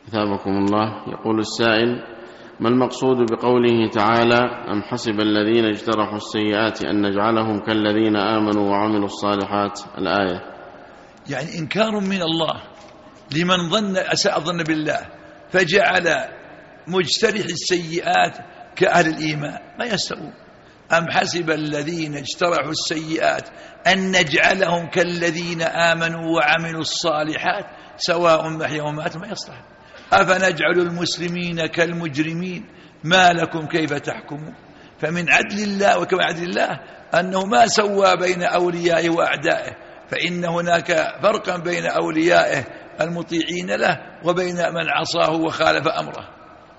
أثابكم الله. يقول السائل: ما المقصود بقوله تعالى: أم حسب الذين اجترحوا السيئات أن نجعلهم كالذين آمنوا وعملوا الصالحات؟ الآية. يعني إنكار من الله لمن أساء الظن بالله فجعل مجترح السيئات كأهل الإيمان، ما يستوون. أم حسب الذين اجترحوا السيئات أن نجعلهم كالذين آمنوا وعملوا الصالحات سواء محيهم ومماتهم، ما يصلح. أفنجعل المسلمين كالمجرمين ما لكم كيف تحكمون. فمن عدل الله وكما عدل الله أنه ما سوى بين أوليائه وأعدائه، فإن هناك فرقا بين أوليائه المطيعين له وبين من عصاه وخالف أمره.